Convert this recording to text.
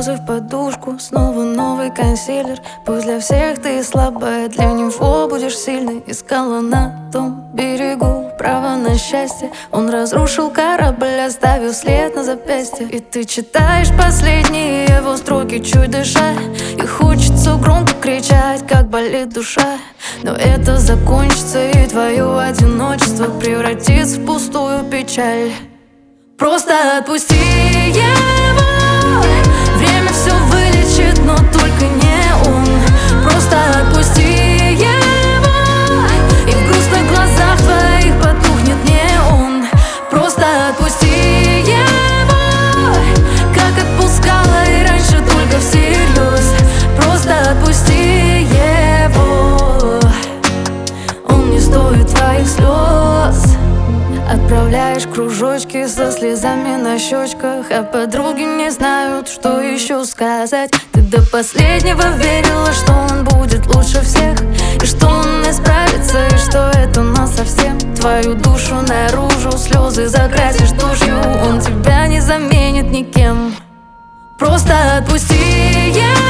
слезы в подушку, снова новый консилер. Пусть для всех ты слабая, для него будешь сильной. Искала на том берегу право на счастье. Он разрушил корабль, оставил след на запястье. И ты читаешь последние его строки, чуть дыша. И хочется громко кричать, как болит душа. Но это закончится, и твое одиночество превратится в пустую печаль. Просто отпусти его. Время все вылечит, но только не он. Просто отпусти его, и в грустных глазах твоих потухнет неон. Просто отпусти его, как отпускала и раньше, только всерьез. Просто отпусти его, он не стоит твоих слез. Отправляешь кружочки со слезами на щечках, а подруги не знают, что еще сказать. Ты до последнего верила, что он будет лучше всех, и что он исправится, и что это насовсем. Твою душу наружу слезы закрасишь тушью. Он тебя не заменит никем. Просто отпусти его.